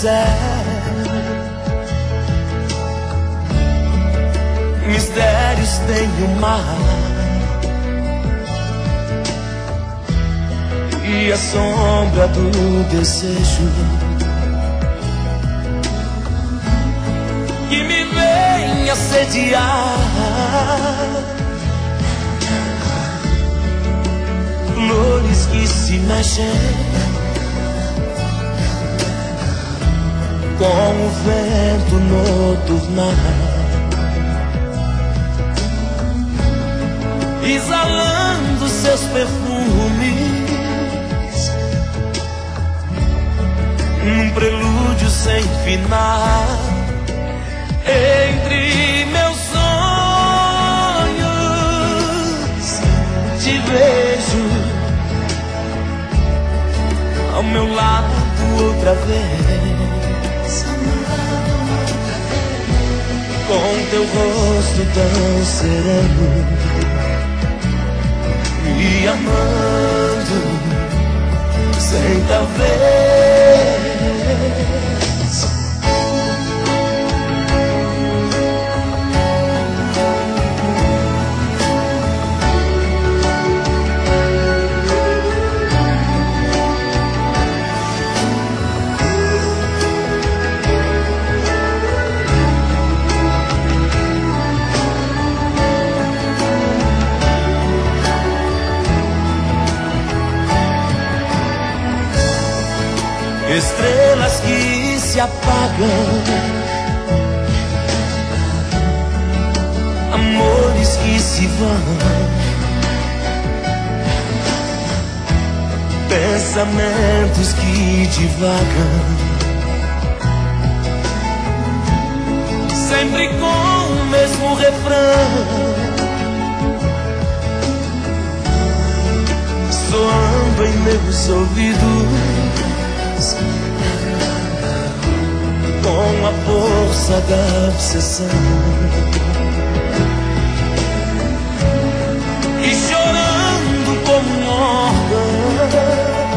céu, mistérios tem o mar e a sombra do desejo que me vem assediar. Flores que se mexem com o vento noturnal, exalando seus perfumes num prelúdio sem final. Entre meus sonhos te vejo ao meu lado outra vez, com teu rosto tão sereno, me amando sem talvez. Estrelas que se apagam, amores que se vão, pensamentos que divagam, sempre com o mesmo refrão, soando em meus ouvidos com a força da obsessão, e chorando como um órgão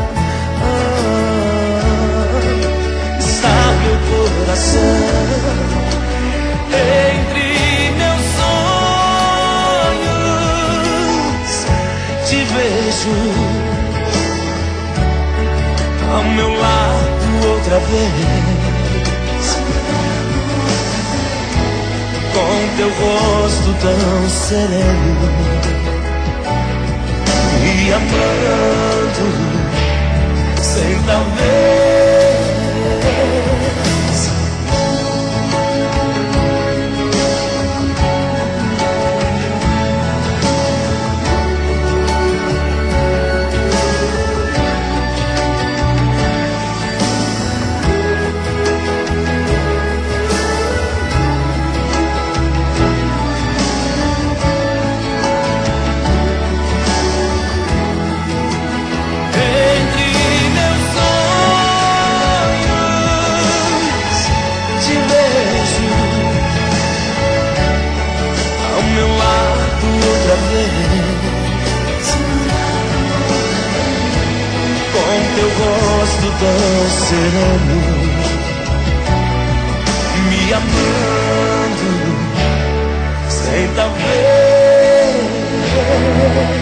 está meu coração. Entre meus sonhos te vejo ao meu lado outra vez, com teu rosto tão sereno, me amando sem talvez. Com teu rosto tão sereno, me amando sem talvez.